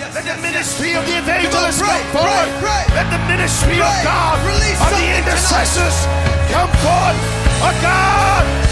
Let the ministry of the evangelists come forward. Let the ministry of God, of the intercessors, come forth. Oh God,